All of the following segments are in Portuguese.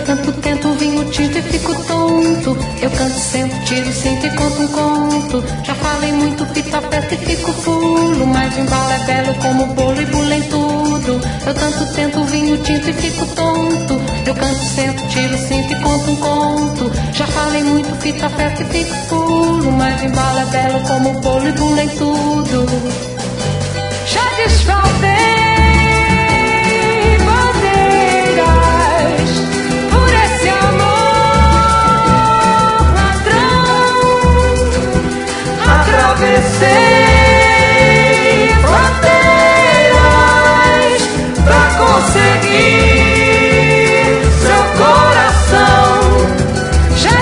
tanto tento vinho tinto e fico tonto. Eu canto, sento, tiro, sinto e conto um conto. Já falei muito, fita aperta e fico fulo, mas embalo é belo como bolo e bula em tudo. Eu tanto tento vinho tinto e fico tonto. Eu canto, sento, tiro, sinto e conto um conto. Já falei muito, fita aperta e fico fulo, mas embalo é belo como bolo e bula em tudo. Já desfaltei atravessei fronteiras pra conseguir seu coração. Já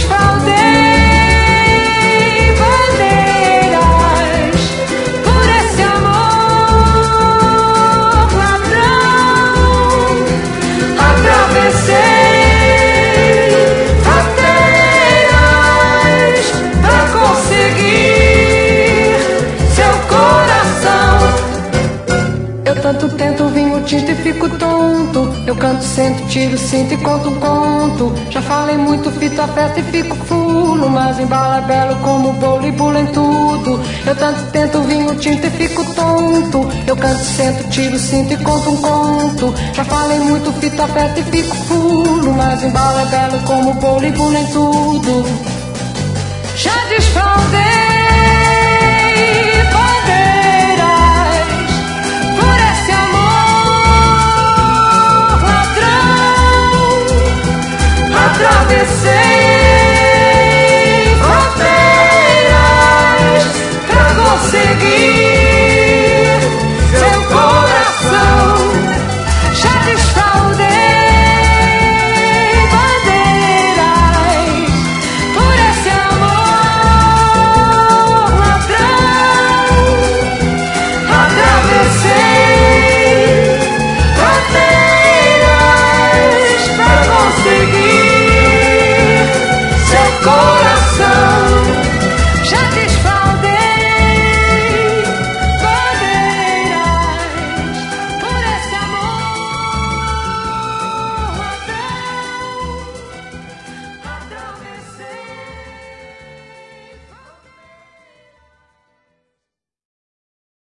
desfaldei bandeiras por esse amor ladrão. Atravessei fronteiras pra conseguir eu tanto tento vinho tinto e fico tonto. Eu canto, sento, tiro, sinto e conto um conto. Já falei muito, fita aperta e fico fulo, mas embala é belo como bolo e bula em tudo. Eu tanto tento vinho tinto e fico tonto. Eu canto, sento, tiro, sinto e conto um conto. Já falei muito, fita aperta e fico fulo, mas embala é belo como bolo e bula em tudo. Já desfaldei